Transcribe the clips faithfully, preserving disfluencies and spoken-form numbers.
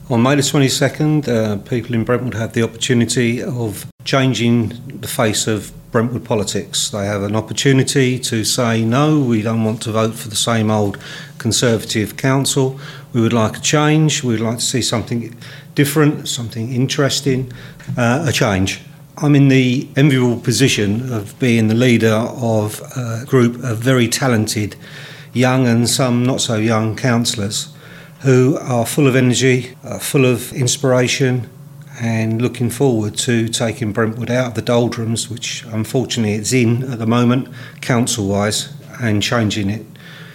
On May the twenty-second, uh, people in Brentwood have the opportunity of changing the face of Brentwood politics. They have an opportunity to say, no, we don't want to vote for the same old Conservative council. We would like a change. We would like to see something different, something interesting, uh, a change. I'm in the enviable position of being the leader of a group of very talented young and some not so young councillors who are full of energy, uh, full of inspiration, and looking forward to taking Brentwood out of the doldrums, which unfortunately it's in at the moment, council-wise, and changing it.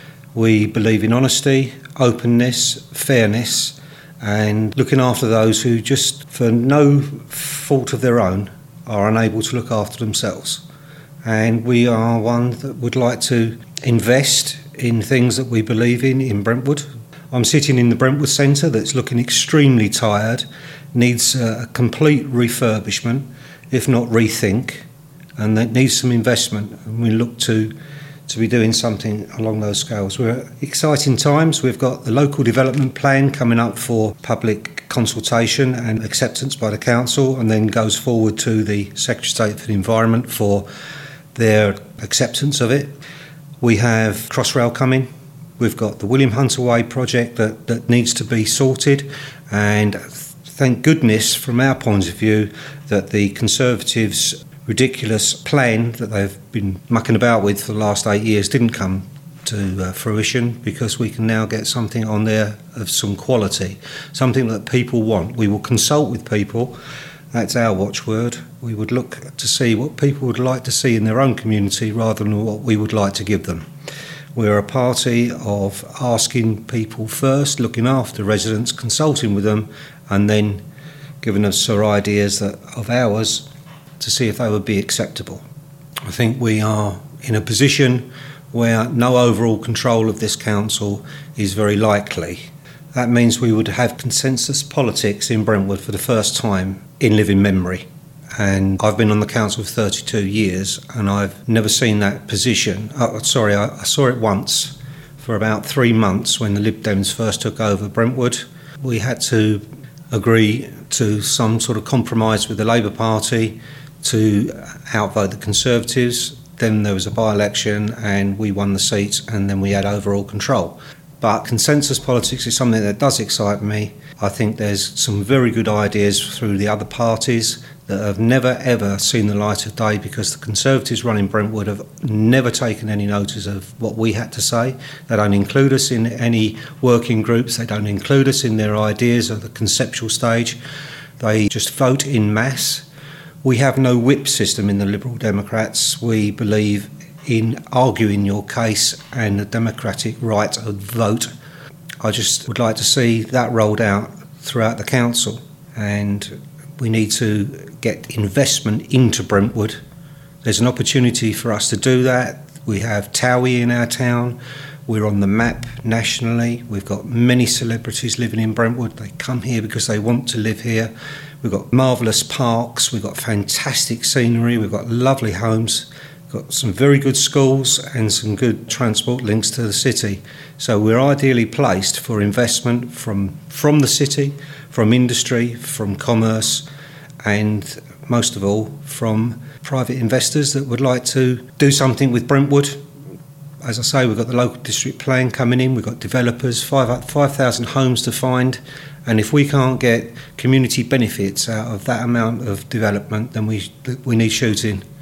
We believe in honesty, openness, fairness, and looking after those who just, for no fault of their own, are unable to look after themselves. And we are one that would like to invest in things that we believe in in Brentwood. I'm sitting in the Brentwood Centre that's looking extremely tired, needs a complete refurbishment, if not rethink, and that needs some investment. And we look to to be doing something along those scales. We're at exciting times. We've got the local development plan coming up for public consultation and acceptance by the council, and then goes forward to the Secretary of State for the Environment for their acceptance of it. We have Crossrail coming. We've got the William Hunter Way project that, that needs to be sorted, and thank goodness from our point of view that the Conservatives' ridiculous plan that they've been mucking about with for the last eight years didn't come to uh, fruition, because we can now get something on there of some quality, something that people want. We will consult with people. That's our watchword. We would look to see what people would like to see in their own community rather than what we would like to give them. We're a party of asking people first, looking after residents, consulting with them, and then giving us our ideas that, of ours to see if they would be acceptable. I think we are in a position where no overall control of this council is very likely. That means we would have consensus politics in Brentwood for the first time in living memory. And I've been on the council for thirty-two years, and I've never seen that position. Oh, sorry, I, I saw it once for about three months when the Lib Dems first took over Brentwood. We had to agree to some sort of compromise with the Labour Party to outvote the Conservatives. Then there was a by-election and we won the seats, and then we had overall control. But consensus politics is something that does excite me. I think there's some very good ideas through the other parties that have never ever seen the light of day, because the Conservatives running Brentwood have never taken any notice of what we had to say. They don't include us in any working groups. They don't include us in their ideas at the conceptual stage. They just vote in mass. We have no whip system in the Liberal Democrats. We believe in arguing your case and the democratic right of vote. I just would like to see that rolled out throughout the council, and we need to get investment into Brentwood. There's an opportunity for us to do that. We have Towie in our town. We're on the map nationally. We've got many celebrities living in Brentwood. They come here because they want to live here. We've got marvellous parks. We've got fantastic scenery. We've got lovely homes. Got some very good schools and some good transport links to the city. So we're ideally placed for investment from, from the city, from industry, from commerce, and most of all from private investors that would like to do something with Brentwood. As I say, we've got the local district plan coming in, we've got developers, five thousand homes to find, and if we can't get community benefits out of that amount of development, then we we need shooting.